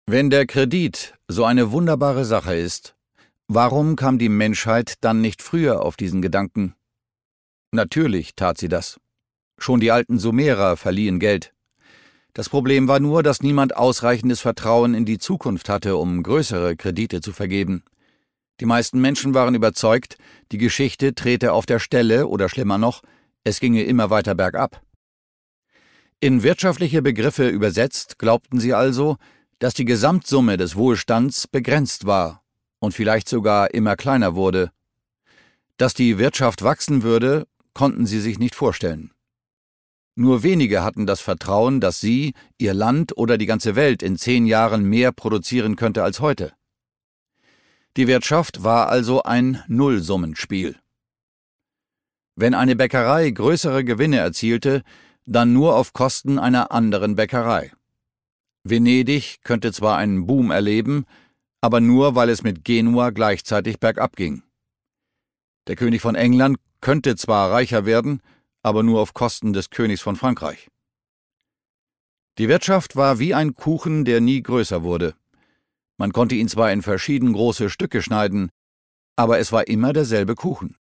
Wenn der Kredit so eine wunderbare Sache ist, warum kam die Menschheit dann nicht früher auf diesen Gedanken? Natürlich tat sie das. Schon die alten Sumerer verliehen Geld. Das Problem war nur, dass niemand ausreichendes Vertrauen in die Zukunft hatte, um größere Kredite zu vergeben. Die meisten Menschen waren überzeugt, die Geschichte trete auf der Stelle oder schlimmer noch, es ginge immer weiter bergab. In wirtschaftliche Begriffe übersetzt glaubten sie also, dass die Gesamtsumme des Wohlstands begrenzt war und vielleicht sogar immer kleiner wurde. Dass die Wirtschaft wachsen würde, konnten sie sich nicht vorstellen. Nur wenige hatten das Vertrauen, dass sie, ihr Land oder die ganze Welt in 10 Jahren mehr produzieren könnte als heute. Die Wirtschaft war also ein Nullsummenspiel. Wenn eine Bäckerei größere Gewinne erzielte, dann nur auf Kosten einer anderen Bäckerei. Venedig könnte zwar einen Boom erleben, aber nur, weil es mit Genua gleichzeitig bergab ging. Der König von England könnte zwar reicher werden, aber nur auf Kosten des Königs von Frankreich. Die Wirtschaft war wie ein Kuchen, der nie größer wurde. Man konnte ihn zwar in verschieden große Stücke schneiden, aber es war immer derselbe Kuchen.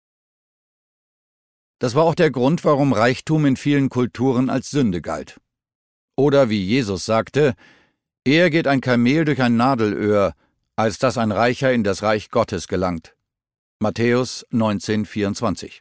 Das war auch der Grund, warum Reichtum in vielen Kulturen als Sünde galt. Oder wie Jesus sagte, eher geht ein Kamel durch ein Nadelöhr, als dass ein Reicher in das Reich Gottes gelangt. Matthäus 19,24.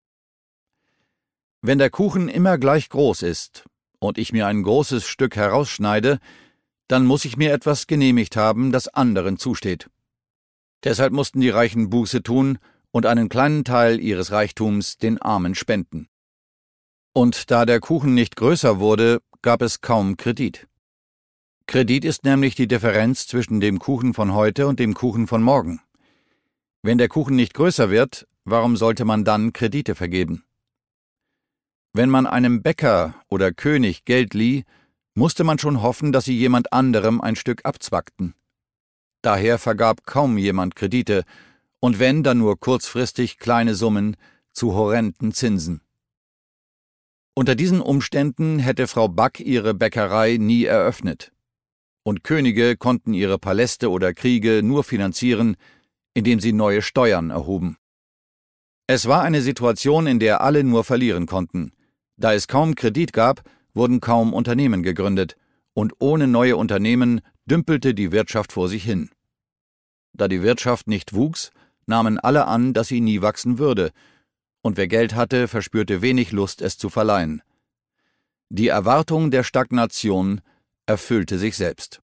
Wenn der Kuchen immer gleich groß ist und ich mir ein großes Stück herausschneide, dann muss ich mir etwas genehmigt haben, das anderen zusteht. Deshalb mussten die Reichen Buße tun und einen kleinen Teil ihres Reichtums den Armen spenden. Und da der Kuchen nicht größer wurde, gab es kaum Kredit. Kredit ist nämlich die Differenz zwischen dem Kuchen von heute und dem Kuchen von morgen. Wenn der Kuchen nicht größer wird, warum sollte man dann Kredite vergeben? Wenn man einem Bäcker oder König Geld lieh, musste man schon hoffen, dass sie jemand anderem ein Stück abzwackten. Daher vergab kaum jemand Kredite, und wenn, dann nur kurzfristig kleine Summen zu horrenden Zinsen. Unter diesen Umständen hätte Frau Back ihre Bäckerei nie eröffnet. Und Könige konnten ihre Paläste oder Kriege nur finanzieren, indem sie neue Steuern erhoben. Es war eine Situation, in der alle nur verlieren konnten. Da es kaum Kredit gab, wurden kaum Unternehmen gegründet, und ohne neue Unternehmen dümpelte die Wirtschaft vor sich hin. Da die Wirtschaft nicht wuchs, nahmen alle an, dass sie nie wachsen würde, und wer Geld hatte, verspürte wenig Lust, es zu verleihen. Die Erwartung der Stagnation erfüllte sich selbst.